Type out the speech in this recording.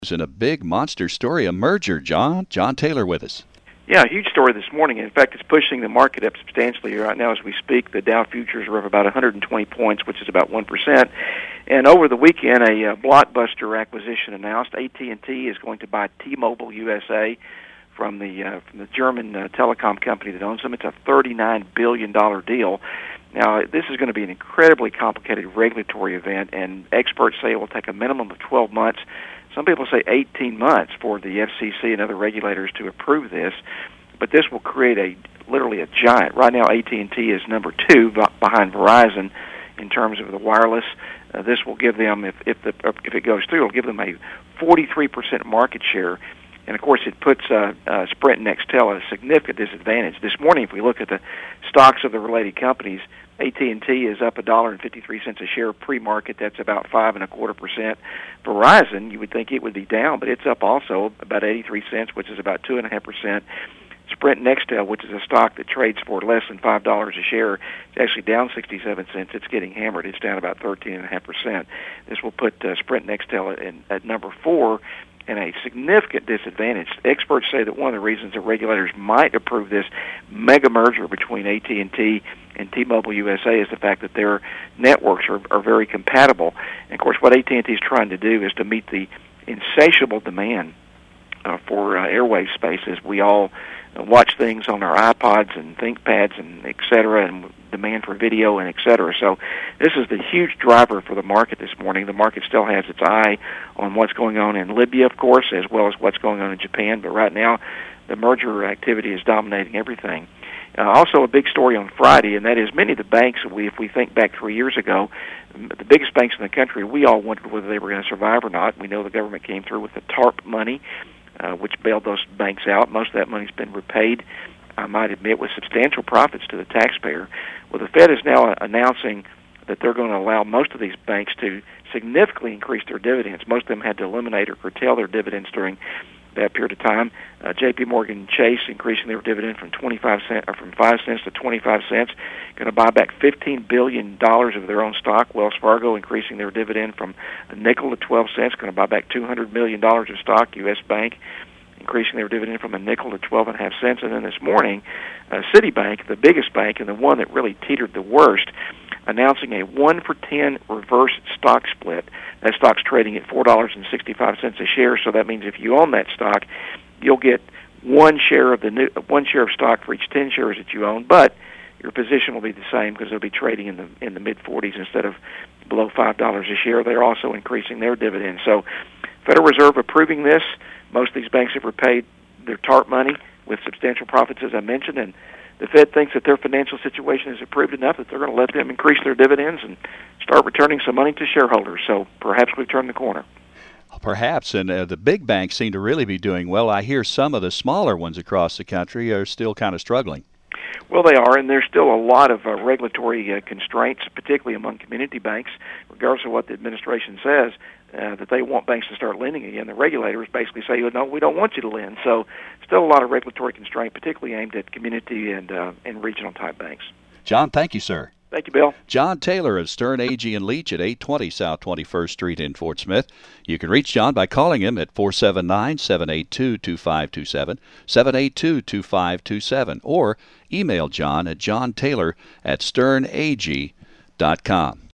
And a big monster story, a merger, John Taylor with us. Yeah, a huge story this morning. In fact, it's pushing the market up substantially right now as we speak. The Dow futures are up about 120 points, which is about 1%. And over the weekend, a blockbuster acquisition announced. AT&T is going to buy T-Mobile USA from the German telecom company that owns them. It's a $39 billion deal. Now, this is going to be an incredibly complicated regulatory event, and experts say it will take a minimum of 12 months. Some people say 18 months for the FCC and other regulators to approve this, but this will create literally a giant. Right now, AT&T is number 2 behind Verizon in terms of the wireless. This will give them, if it goes through, it'll give them a 43% market share. And, of course, it puts Sprint and Nextel at a significant disadvantage. This morning, if we look at the stocks of the related companies, AT&T is up $1.53 a share pre-market. That's about 5.25%. Verizon, you would think it would be down, but it's up also about 83 cents, which is about 2.5%. Sprint Nextel, which is a stock that trades for less than $5 a share, is actually down 67 cents. It's getting hammered. It's down about 13.5%. This will put Sprint Nextel at number 4 in a significant disadvantage. Experts say that one of the reasons that regulators might approve this mega merger between AT&T and T-Mobile USA is the fact that their networks are very compatible. And, of course, what AT&T is trying to do is to meet the insatiable demand for airwave space as we all watch things on our iPods and ThinkPads and et cetera, and demand for video and et cetera. So this is the huge driver for the market this morning. The market still has its eye on what's going on in Libya, of course, as well as what's going on in Japan. But right now, the merger activity is dominating everything. Also a big story on Friday, and that is many of the banks, if we think back 3 years ago, the biggest banks in the country, we all wondered whether they were going to survive or not. We know the government came through with the TARP money, which bailed those banks out. Most of that money's been repaid, I might admit, with substantial profits to the taxpayer. Well, the Fed is now announcing that they're going to allow most of these banks to significantly increase their dividends. Most of them had to eliminate or curtail their dividends during that period of time. J.P. Morgan Chase increasing their dividend from 5 cents to 25 cents, going to buy back $15 billion of their own stock. Wells Fargo increasing their dividend from a nickel to 12 cents, going to buy back $200 million of stock. U.S. Bank increasing their dividend from a nickel to 12.5 cents. And then this morning, Citibank, the biggest bank and the one that really teetered the worst, announcing a 1-for-10 reverse stock split. That stock's trading at $4.65 a share, so that means if you own that stock, you'll get one share of stock for each 10 shares that you own, but your position will be the same because it'll be trading in the mid-40s instead of below $5 a share. They're also increasing their dividends. So Federal Reserve approving this. Most of these banks have repaid their TARP money with substantial profits, as I mentioned, and the Fed thinks that their financial situation is improved enough that they're going to let them increase their dividends and start returning some money to shareholders. So perhaps we've turned the corner. Perhaps, and the big banks seem to really be doing well. I hear some of the smaller ones across the country are still kind of struggling. Well, they are, and there's still a lot of regulatory constraints, particularly among community banks, regardless of what the administration says, that they want banks to start lending again. The regulators basically say, no, we don't want you to lend. So still a lot of regulatory constraint, particularly aimed at community and regional-type banks. John, thank you, sir. Thank you, Bill. John Taylor of Stern, Agee & Leach at 820 South 21st Street in Fort Smith. You can reach John by calling him at 479-782-2527, 782-2527, or email John at johntaylor@sternag.com.